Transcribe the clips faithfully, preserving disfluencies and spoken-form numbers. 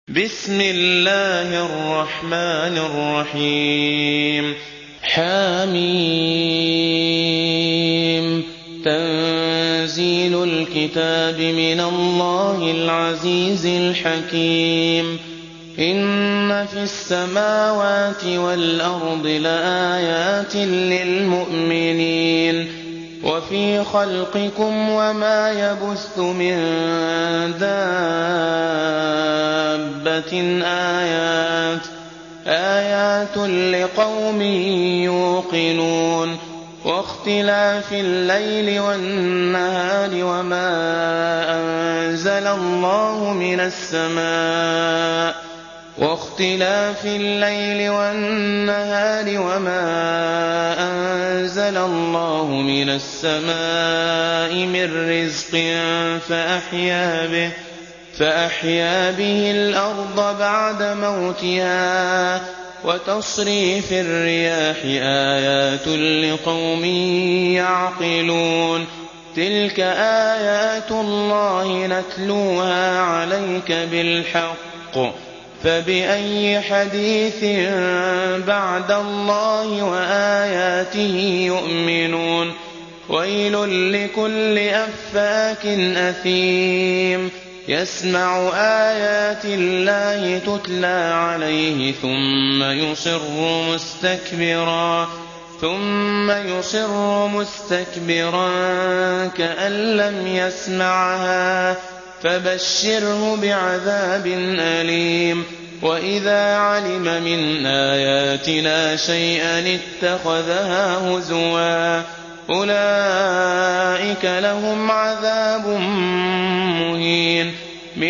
بسم الله الرحمن الرحيم حميم تنزيل الكتاب من الله العزيز الحكيم إن في السماوات والأرض لآيات للمؤمنين وفي خلقكم وما يبث من دابة آيات آيات لقوم يوقنون واختلاف الليل والنهار وما أنزل الله من السماء واختلاف الليل والنهار وما أنزل الله من السماء من رزق فأحيا به فأحيا به الأرض بعد موتها وتصريف الرياح آيات لقوم يعقلون تلك آيات الله نتلوها عليك بالحق فبأي حديث بعد الله وآياته يؤمنون ويل لكل أفاك أثيم يسمع آيات الله تتلى عليه ثم يصر مستكبرا ثم يصر مستكبرا كأن لم يسمعها فبشره بعذاب أليم وإذا علم من آياتنا شيئا اتخذها هزوا أولئك لهم عذاب مهين من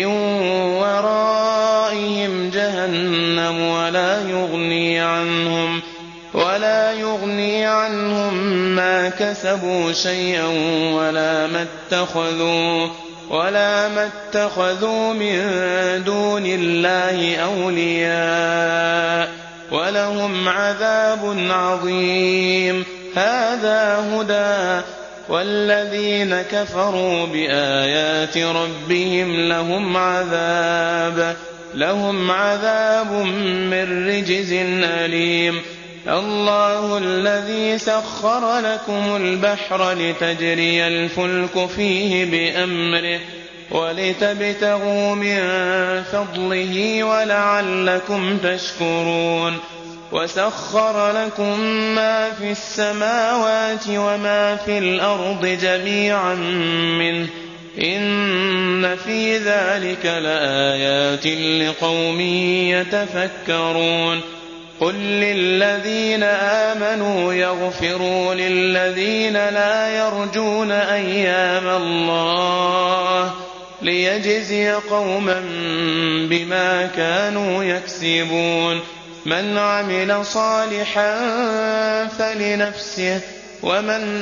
ورائهم جهنم ولا يغني عنهم ولا يغني عنهم ما كسبوا شيئا ولا ما اتخذوا ولا ما اتخذوا من دون الله أولياء ولهم عذاب عظيم هذا هدى والذين كفروا بآيات ربهم لهم عذاب لهم عذاب من رجز أليم الله الذي سخر لكم البحر لتجري الفلك فيه بأمره ولتبتغوا من فضله ولعلكم تشكرون وسخر لكم ما في السماوات وما في الأرض جميعا منه إن في ذلك لآيات لقوم يتفكرون قل للذين آمنوا يغفروا للذين لا يرجون أيام الله ليجزي قوما بما كانوا يكسبون من عمل صالحا فلنفسه ومن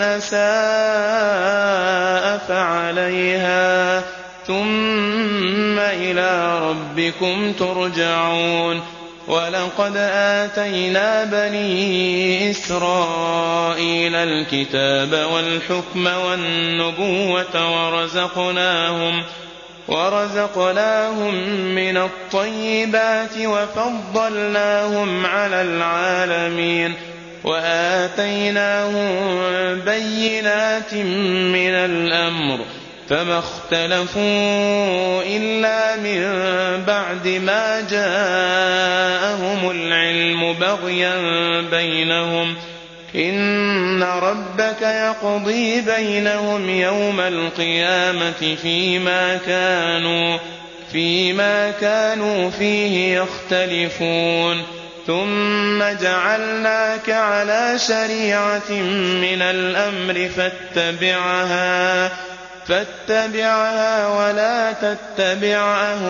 أساء فعليها ثم إلى ربكم ترجعون ولقد آتينا بني إسرائيل الكتاب والحكم والنبوة ورزقناهم ورزقناهم من الطيبات وفضلناهم على العالمين وآتيناهم بينات من الأمر فما اختلفوا إلا من بعد ما جاءهم العلم بغيا بينهم إن ربك يقضي بينهم يوم القيامة فيما كانوا فيما كانوا فيه يختلفون ثم جعلناك على شريعة من الأمر فاتبعها فاتبعها ولا تتبع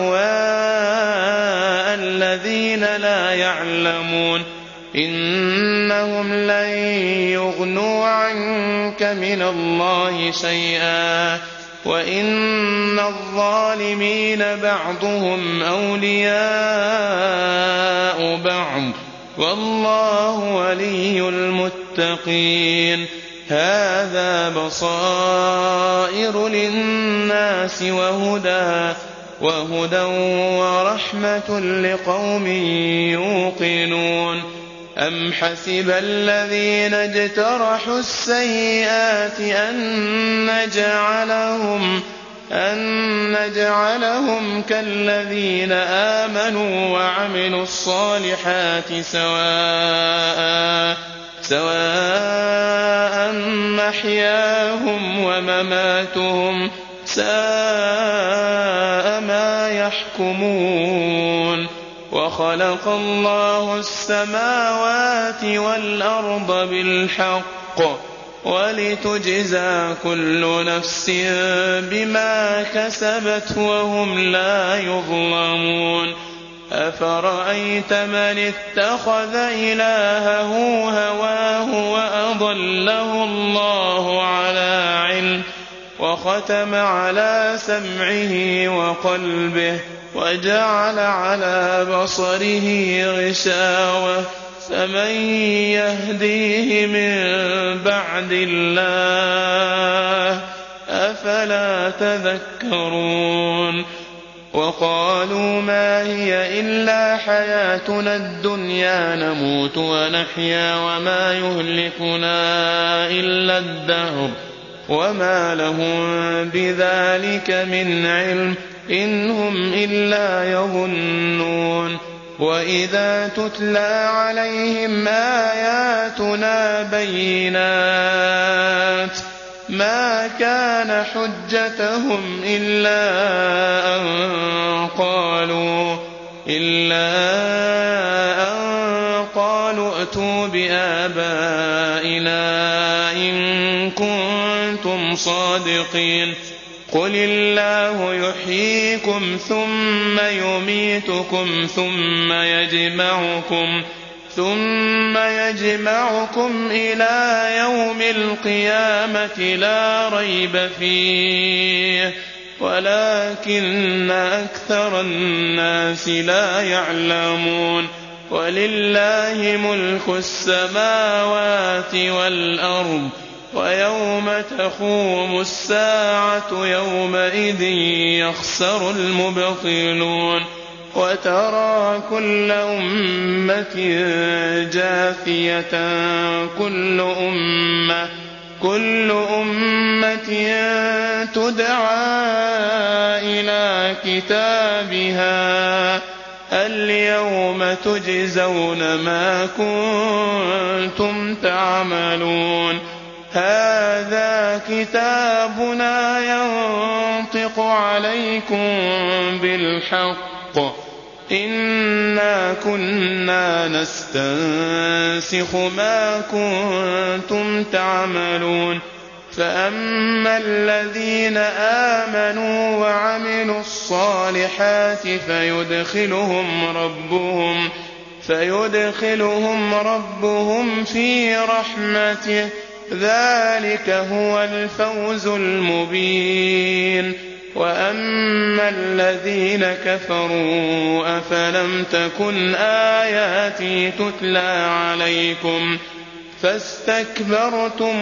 أهواء الذين لا يعلمون إنهم لن يغنوا عنك من الله شيئا وإن الظالمين بعضهم أولياء بعض والله ولي المتقين هذا بصائر للناس وهدى وهدى ورحمة لقوم يوقنون أم حسب الذين اجترحوا السيئات أن نجعلهم أن نجعلهم كالذين آمنوا وعملوا الصالحات سواء سواء محياهم ومماتهم ساء ما يحكمون وخلق الله السماوات والأرض بالحق ولتجزى كل نفس بما كسبت وهم لا يظلمون أفرأيت من اتخذ إلهه هواه وأضله الله على علم وختم على سمعه وقلبه وجعل على بصره غشاوة فمن يهديه من بعد الله أفلا تذكرون وقالوا ما هي إلا حياتنا الدنيا نموت ونحيا وما يهلكنا إلا الدهر وما لهم بذلك من علم إن هم إلا يظنون وإذا تتلى عليهم آياتنا بينات ما كان حجتهم إلا أن قالوا إلا أن قالوا ائتوا بآبائنا إن كنتم صادقين قل الله يحييكم ثم يميتكم ثم يجمعكم ثم يجمعكم إلى يوم القيامة لا ريب فيه ولكن أكثر الناس لا يعلمون ولله ملك السماوات والأرض ويوم تقوم الساعة يومئذ يخسر المبطلون وترى كل أمة جاثية كل أمة كل أمة تدعى إلى كتابها اليوم تجزون ما كنتم تعملون هذا كتابنا ينطق عليكم بالحق إنا كنا نستنسخ ما كنتم تعملون فأما الذين آمنوا وعملوا الصالحات فيدخلهم ربهم فيدخلهم ربهم في رحمته ذلك هو الفوز المبين وأما الذين كفروا أفلم تكن آياتي تتلى عليكم فاستكبرتم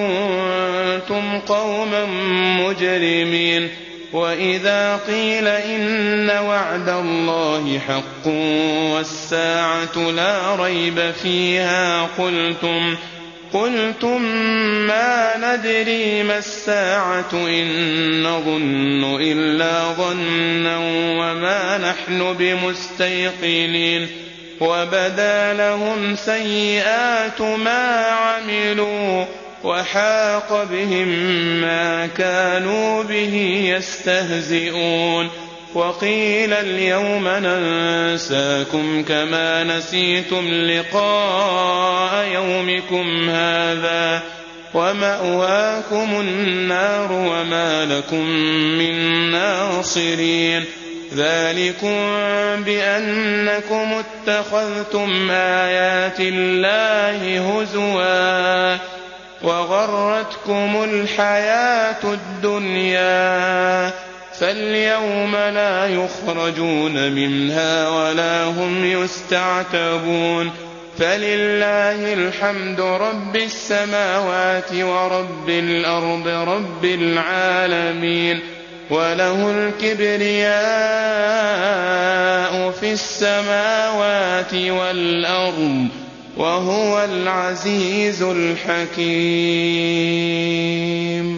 وكنتم قوما مجرمين وإذا قيل إن وعد الله حق والساعة لا ريب فيها قلتم قلتم ما ندري ما الساعة إن نظن إلا ظنا وما نحن بمستيقنين وبدا لهم سيئات ما عملوا وحاق بهم ما كانوا به يستهزئون وقيل اليوم ننساكم كما نسيتم لقاء يومكم هذا ومأواكم النار وما لكم من ناصرين ذلكم بأنكم اتخذتم آيات الله هزوا وغرتكم الحياة الدنيا فاليوم لا يخرجون منها ولا هم يستعتبون فلله الحمد رب السماوات ورب الأرض رب العالمين وله الكبرياء في السماوات والأرض وهو العزيز الحكيم.